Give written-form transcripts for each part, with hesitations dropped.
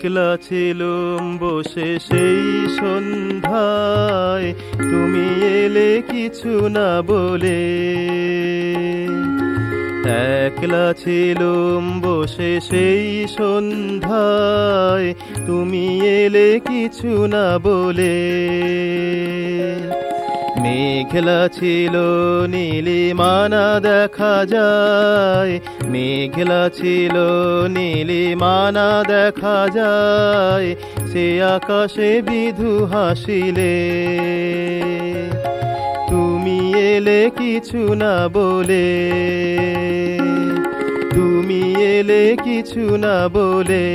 একলা ছিলুম বসে সেই সন্ধ্যায়, তুমি এলে কিছু না বলে। একলা ছিলুম বসে সেই সন্ধ্যায়, তুমি এলে কিছু না বলে। মেঘলা ছিল নীলিমানা দেখা যায়, মেঘলা ছিল নীলিমানা দেখা যায়, সে আকাশে বিধু হাসিলে। তুমি এলে কিছু না বলে, তুমি এলে কিছু না বলে।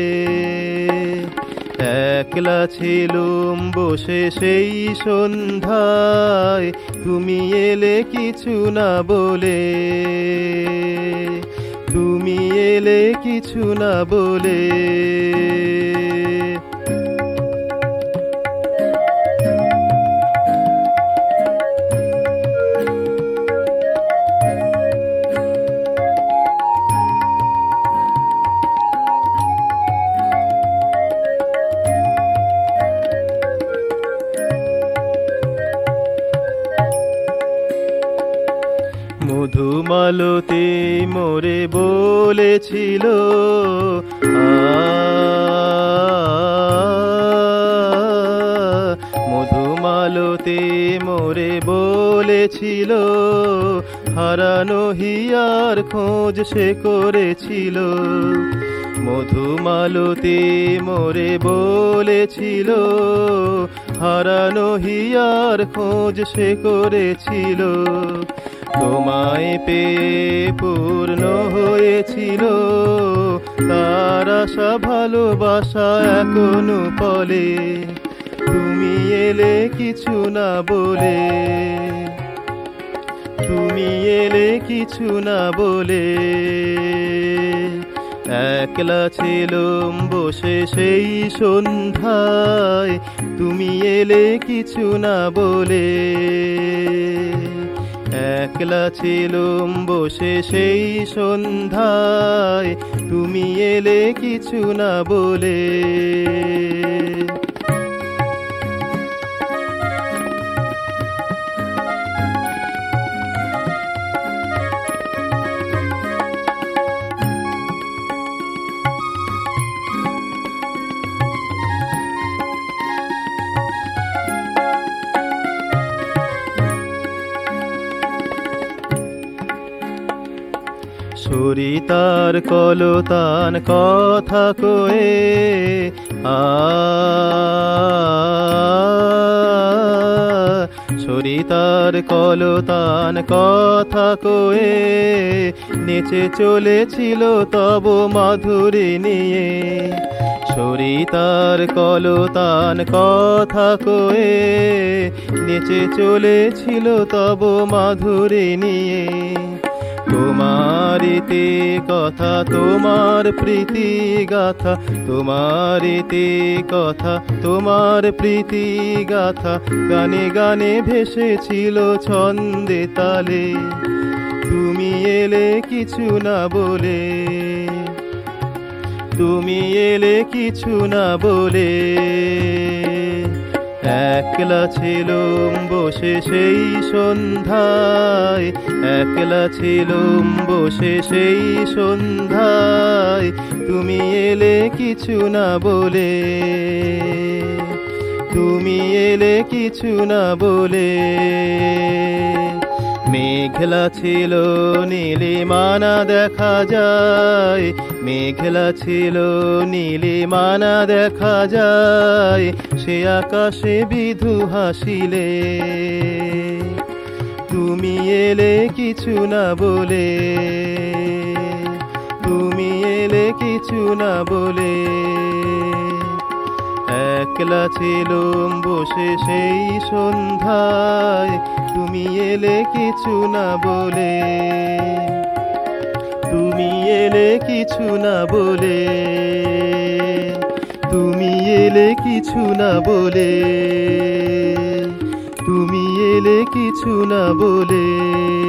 একলা ছিলুম বসে সেই সন্ধ্যায়, তুমি এলে কিছু না বলে, তুমি এলে কিছু না বলে। মধুমালতি মোরে বলেছিল, মধুমালতি মোরে বলেছিল, হারানো হিয়ার খোঁজ সে করেছিল। মধুমালতি মোরে বলেছিল, হারানো হিয়ার খোঁজ সে করেছিল। তোমায় পেয়ে পূর্ণ হয়েছিল তার আশা ভালোবাসা এখনো পলে। তুমি এলে কিছু না বলে, তুমি এলে কিছু না বলে। একলা ছিলুম বসে সেই সন্ধ্যায়, তুমি এলে কিছু না বলে। একলা ছিলুম বসে সেই সন্ধ্যায়, তুমি এলে কিছু না বলে। সরিতার কলতান কথা কয়ে, সরিতার কলতান কথা কয়ে, নেচে চলেছিল তব মাধুরী নিয়ে। সরিতার কলতান কথা কয়ে, নেচে চলেছিল তব মাধুরী নিয়ে। তোমারিতে কথা তোমার প্রীতি গাথা, তোমারিতে কথা তোমার প্রীতি গাথা, গানে গানে ভেসেছিল ছন্দে তালে। তুমি এলে কিছু না বলে, তুমি এলে কিছু না বলে। একলা ছিলুম বসে সেই সন্ধ্যায়, একলা ছিলুম বসে সেই সন্ধ্যায়, তুমি এলে কিছু না বলে, তুমি এলে কিছু না বলে। মেঘলা ছিল নীলিমানা দেখা যায়, মেঘলা ছিল নীলিমানা দেখা যায়, সে আকাশে বিধু হাসিলে। তুমি এলে কিছু না বলে, তুমি এলে কিছু না বলে। একলা ছিলুম বসে সেই সন্ধ্যায়, তুমি এলে কিছু না বলে, তুমি এলে কিছু না বলে, তুমি এলে কিছু না বলে, তুমি এলে কিছু না বলে।